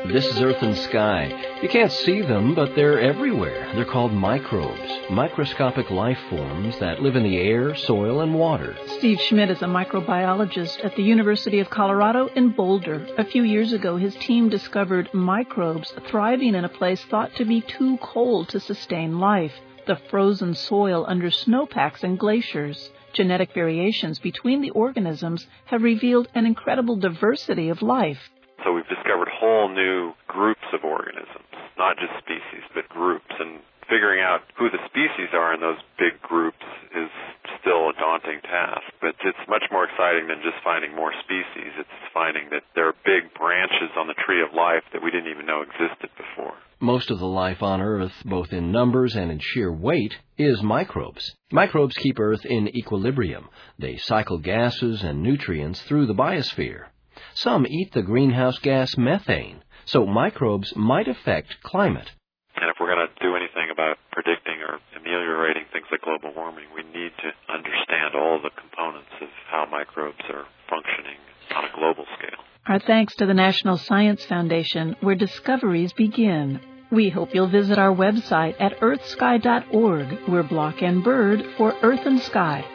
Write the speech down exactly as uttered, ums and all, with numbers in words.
This is Earth and Sky. You can't see them, but they're everywhere. They're called microbes, microscopic life forms that live in the air, soil, and water. Steve Schmidt is a microbiologist at the University of Colorado in Boulder. A few years ago, his team discovered microbes thriving in a place thought to be too cold to sustain life, the frozen soil under snowpacks and glaciers. Genetic variations between the organisms have revealed an incredible diversity of life. So we've discovered whole new groups of organisms, not just species, but groups. And figuring out who the species are in those big groups is still a daunting task. But it's much more exciting than just finding more species. It's finding that there are big branches on the tree of life that we didn't even know existed before. Most of the life on Earth, both in numbers and in sheer weight, is microbes. Microbes keep Earth in equilibrium. They cycle gases and nutrients through the biosphere. Some eat the greenhouse gas methane, so microbes might affect climate. And if we're going to do anything about predicting or ameliorating things like global warming, we need to understand all the components of how microbes are functioning on a global scale. Our thanks to the National Science Foundation, where discoveries begin. We hope you'll visit our website at earth sky dot org. We're Block and Bird for Earth and Sky.